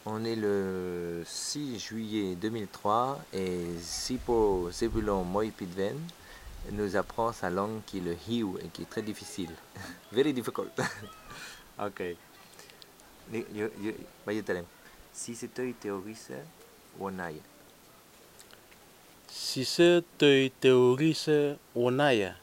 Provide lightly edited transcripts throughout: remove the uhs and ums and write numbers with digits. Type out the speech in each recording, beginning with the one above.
On est le 6 juillet 2003 et Sipo Zebulon Moipidven nous apprend sa langue qui est le Hiu et qui est très difficile. Very difficult. Ok. Bayatalem. Si c'était théorise, Wanaya. Si se te teorise onaya.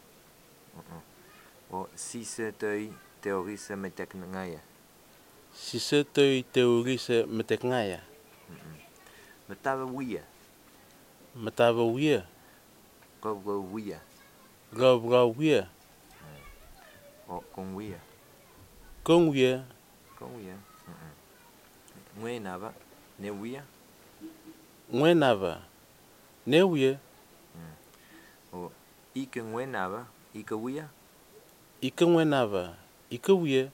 O si c'était théorise meteknangaya. Si se te teorise metekngaya. Metawa wia. Matava wia. Go wia. Gavra wia. O con wia. Kong wia. Con wia. Nguenava. Ne wia. Ngwenava. Ne wia. O ike nguenava. Ike wia. Ika ngwenava. Ika wia.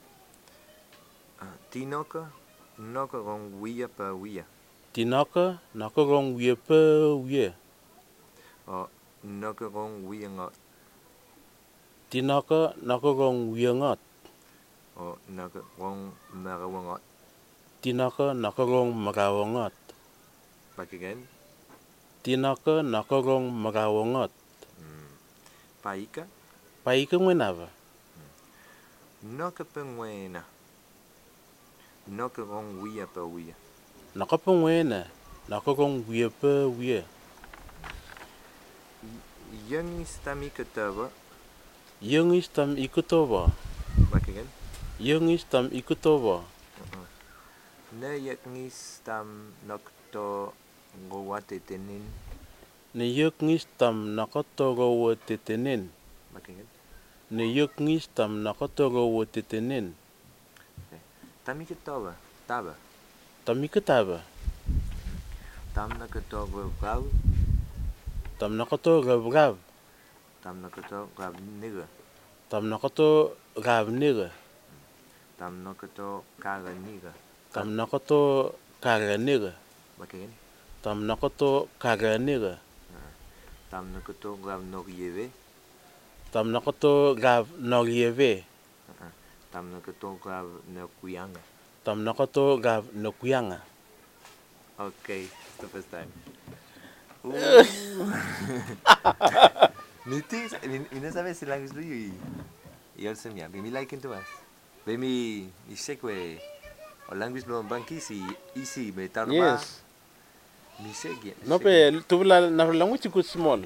Tinoka. Noka con wia pa wia. Tinaka. Naka rong wia pa wia. O noka con wia ngot. Tinaka. Naka rong wia ngat. O noka con marawangot. Tinaka. Naka rong marawangat. Back again. Tinaka. Naka rong marawangat. Paika. Paika ngwenava. Noka penguena. Noka con wia pa wia. Naka pa ngwena. Naka rong wia pa wia. Yangis tami ketaba. Yungis tam ikutova. Back again. Yungis tam ikutova. Ne yakngis tam nokto ngowate tenin. Ne yukngis tam nakatoro tetenin. Back again. Ne yukngis tam nakatoro tetenin. Tami ketaba. Taba. Tamikataba. Tam nakatoba gav. Tam nakato rav. Tam nakato gav nigga. Tam nakato rav nigga. Tam nakato kaga nigga. Tam nakato kara nigga. Back again. Tam nakato kara nigga. Tam nakato gav nogieve. Tam nakato rav norieve. Tam nakato gav nokuyanga. Tam nakato rav nokuyanga. Okay, it's the first time. Mina sabe si language lu y also mia. Bimi like into us. Bimi isekwe o language lu banki si easy betarba. Yes. Mi segi. No pe tubla na language ku small.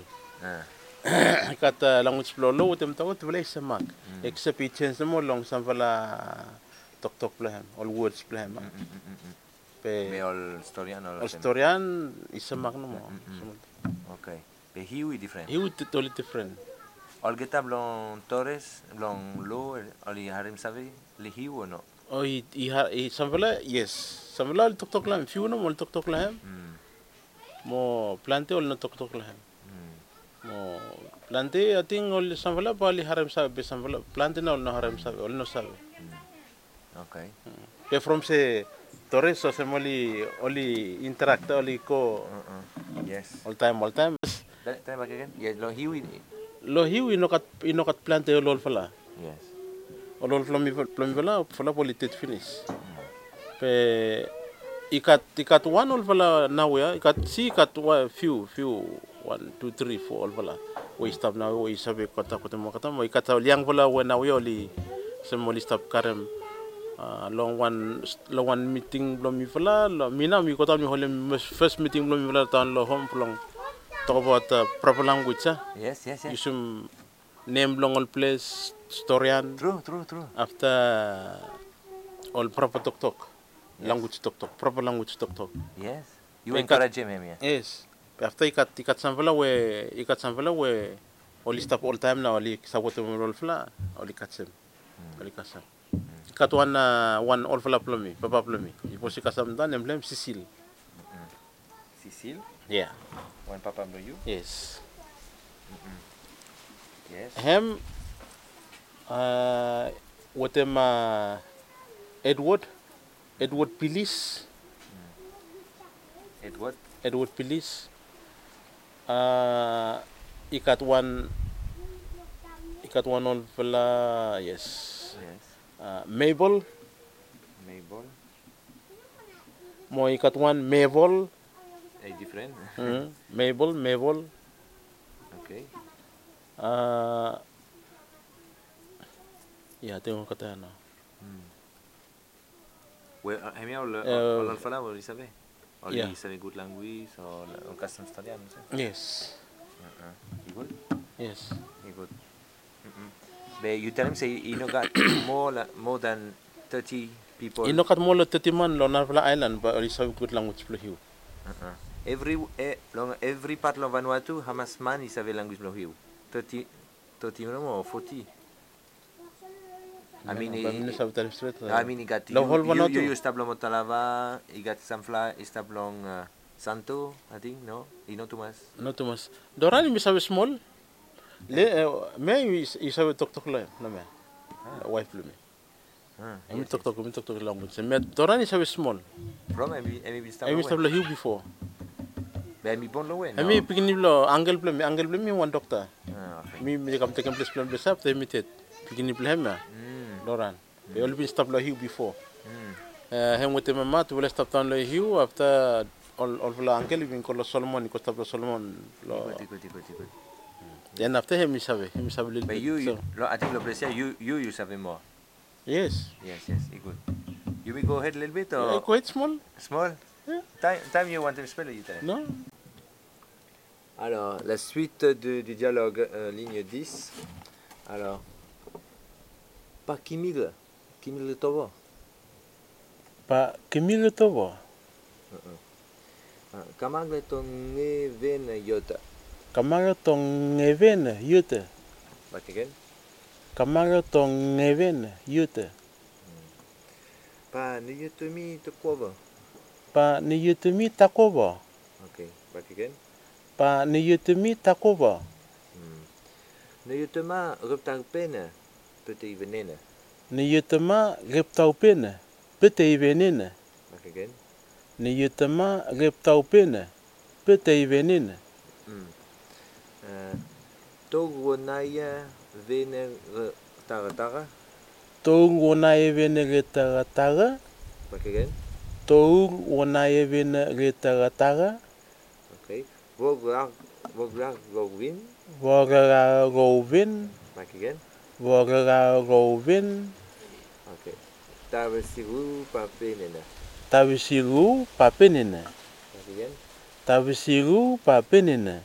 Kata language lo utem tawo tubla isamak. Except it change mo long samvala tok plahem all words plahem. Me all Storian or Storian isamak no mo. Okay. Be hiwi different. He would totally different. All geta blon Torres, blon lo, oli harim savi, li hiwi no. Oh, he samvala yes. Samvala tok lahem. Few no mo tok lahem. Mo plante all no tok lahem. Mo plante I think all samvala pali harim savi samvala plante no harim savi all no savi. Okay. Pe from se Torres so se only interact only ko Yes. all time. Tell back again. Yes, lo hiwi. Lo hiu inokat plante lol fala. Yes. Lol flomi fala politet finish. Pe ikat one all fala now ya ikat few 1 2 3 4 all fala. We stop now we sabe kota mo ikat liang fala we now ya oli semoli stop karem long one meeting lo mi fala lo mina mi kota mi hole first meeting lo mi fala tan lo home long talk about proper language. Yes. You should name long all place Storian. True. After all proper talk. Yes. Language talk. Proper language talk. Yes. You encourage him, yeah. Yes. After ikat samvala we all stop all time now oli sawote mo roll fla oli katsem. Oli kasam. Kat one all fla plomi, papa plomi. Ipo si kasam dan emblem Cecile. Cecile? Yeah. One papa know you? Yes. Yes. Hem wotem Edward Pilis. Edward Pilis. Ikat one all fella yes. Mabel Mo ikat one Mabel. Different. Mabel. Okay. Ya, tengok kata na. Well, Hemi on l'alphabet, vous le savez. On Yeah. lit les good language, on custom study, non so. Yes. Good. Yes. Good. But you tell him say you know got more than 30 people. Inokat mo lo tetiman lo na pala island ba ori sa good language plo hiu. Every part of Vanuatu, Hamas man is avait language Mlohio. 30 or 40. I mean, he got you establong Motalava, he got Sanfla, establong Santo, I think, no? You know Tomas? No Tomas. Dorani mi sabe small. Le me isabe tok la me. Wife lu me. Mi tok language. Me Dorani sabe small. From Emi stable hiu before. Ben mi bon lo wen. Emi pigni lo angle mi one doctor. Okay. Mi kam take place plan besap te mi tet. Pigni plan me. Doran. They all been stable hiu before. Hem with mama to will stop down lo hiu after all vla angle bin ko Solomon ko stable Solomon lo. Good. Then after him sabe little But bit. I think lo precia you sabe more. Yes. Yes, good. You will go ahead a little bit or Quite small. Small? Yeah. Time you want to spell it, you tell. No. Alors, la suite du dialogue, ligne 10. Alors, pas Kimil Tovo. Pa Kimil Tovo. Kamang ton ven yota. Kamara tong even yute. Back again. Kamara tong even yute. Pa niyutumi to Kovo. Pa niyutumi takoba. Okay, back again. Pa niyutumi takoba. Niyutuma ruptang pena. Pute venena. Niyutuma reptau pena. Pute venena. Back again. Niyutuma reptau pena. Pute venena. Togunaya vene taratara. Togunaya vene taratara. Back again. Togunaya vene taratara. Okay. Voglar Govin. Vogara Govin. Back again. Vogara Govin. Okay. Tavesiru papenena. Tavisiru papenena. Back again. Tavisiru papenena.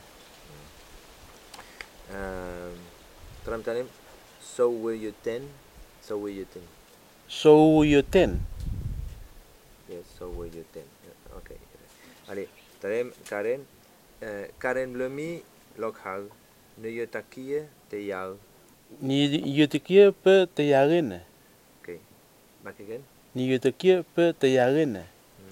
Tram tanim. So will you 10? So will you 10? So you 10. Yes, so will you 10. Okay. Allez, tanim Karen. Karen Blumi lokhal. Ne yotakie te yal. Ni yotakie pe te yarene. Okay. Back again. Ni yotakie pe te yarene.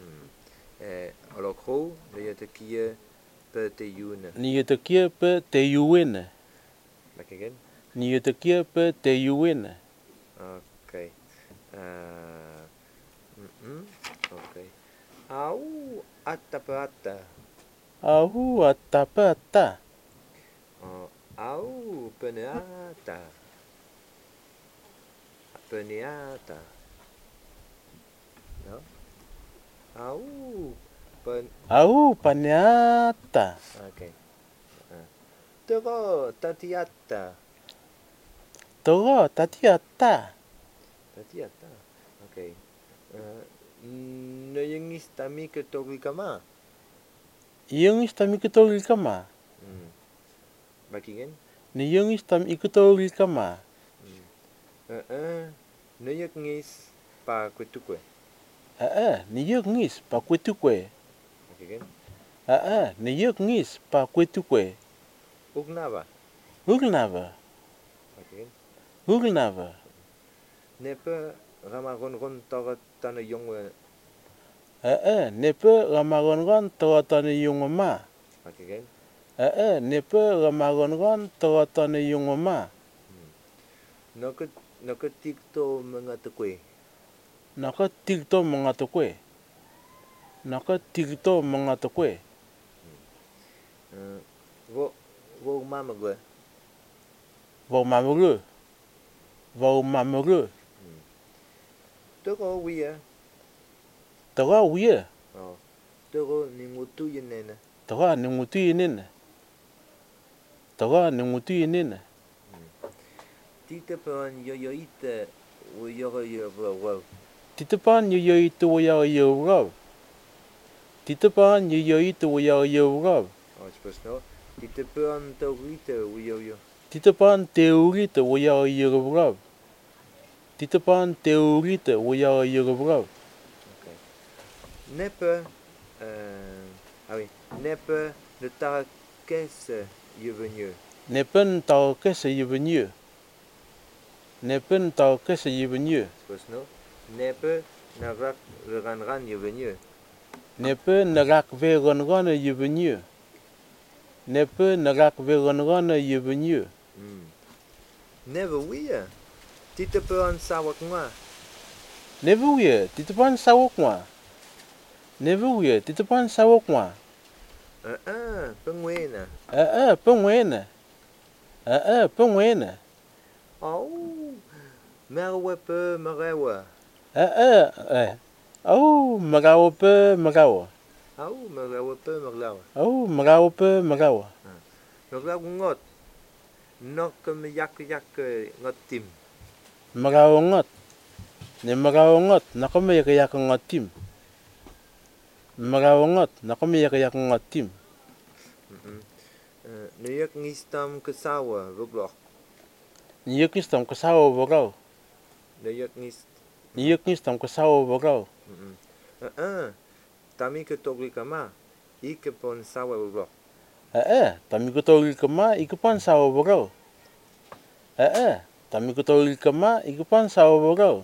Olokho. Ne yotakie pe te yune. Ni yotakie pe te yuene. Back again. Ni yotakie pe te yuene. Okay. Okay. Au atapata. Ahu atapata. Au peneata. Peneata. No? Ahu paneata. Okay. Toro tatiata. Toro tatiata. Tatiata. Okay. Nayengis tami ke torikama. Yung istam ikutoril kama. Back again. Ni yung istam ikutoril kama. Nayengis pa kutukwe. Ni yung ngis pa kwetukwe. Back again. Ni yung ngis pa kwetukwe. Ugnava. Hugnava. Back again. Hugnava. Nepe ramaron torat tana yongwe. Nepe ramaron toratane yung ma. Back again. Nepe ramaron toratane yung ma. Nakatikto mga tukwe. Nakatikto mga tukwe. Nakatikto mga tukwe. Wo mamagwe. Vô mamuru. Vô mamuru. Toko wia. Tara uye. Oh. Toro ni ngutu yenena. Toga ni ngutu yenena. Toga ni ngutu yenena. Tita pan yo ita wo yo. Titapan yo ito waya yo. Titapan yo ito waya yo. Oh, suppose no. Tita pan taurita wo yo. Titapan teorita waya yo. Titapan teorita waya yo. Okay. Neppe neppe de tarakes je venu. Nepen tau kese je venu. Nepen tau kese je venu. Suppose no. Neppe narak ran je venu. Nepe narak vegan je venu. Nepe narak vegan je venu. Never weer. Tita pan sawak nga. Never weer, titapan sawok ma. Never weer, titapan sawok ma. Penguena. Penguena. Penguena. Oh. Merwe pe merewa. Oh, magawa pe magawa. Oh, merewa pe merlawa. Oh, magawa pe magawa. Merlawa ngot. Nok me yak ngot tim. Magawa ngot. Ne magawa ngot, nakome yak ngot tim. Magawa ngot, nakome yak ngot tim. Nuyek ngistam kesawa goblok. Niyek ngistam kesawa bogau. Niyek ngistam kesawa bogau. Tami ketogli kama. Ike pon sawa goblok. Tami ketogli kama ikepan sawa bogau. Tami ketogli kama ikepan sawa bogau.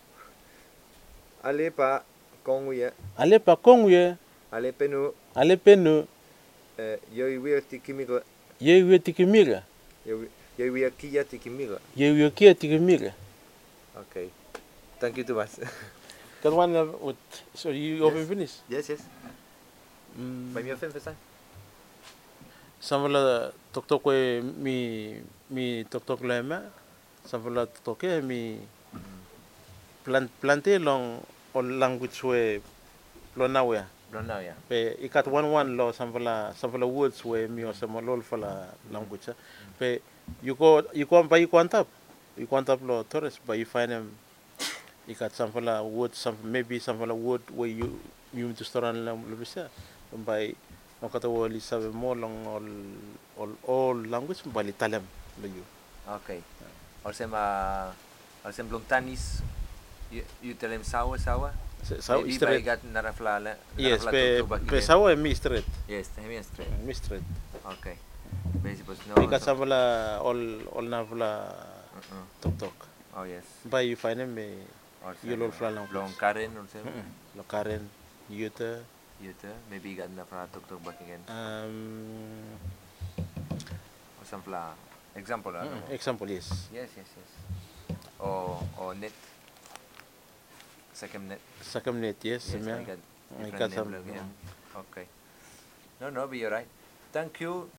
Ale pa konguye. Ale pa konguye. Ale penu. Ale penu. Yoi wir tikimira. Yoi wir tikimira. Yoi wir kia tikimira. Yoi wir kia tikimira. Okay. Thank you, Thomas. That one so you open finish? Yes. By me open first. Samvala tok we mi tok lema. Samvala tok mi plante long or language we lonawe. Lonawe. Pe ikat one lo samvala words we mi o samolol fala language. Pe you go by you quantap lo Torres but you find them ikat samvala words maybe samvala word where you to store on bisa by no kata wali sabe mo long all language bali talem lo you. Okay. Al sem blontanis you tell him sawa. Sawa straight. Gat narafla. Yes, pe sawa mi straight. Yes, hemi straight. Mi straight. Okay. Basically no. Ikat samvala all navla tok. Oh yes. By you find them you lol fla long Karen or sem. Lo Karen Yuta maybe gat narafla tok back again. Or some fla example. Example yes. Yes. Or net. Second net, yes. I got some. Okay. No, but you're right. Thank you.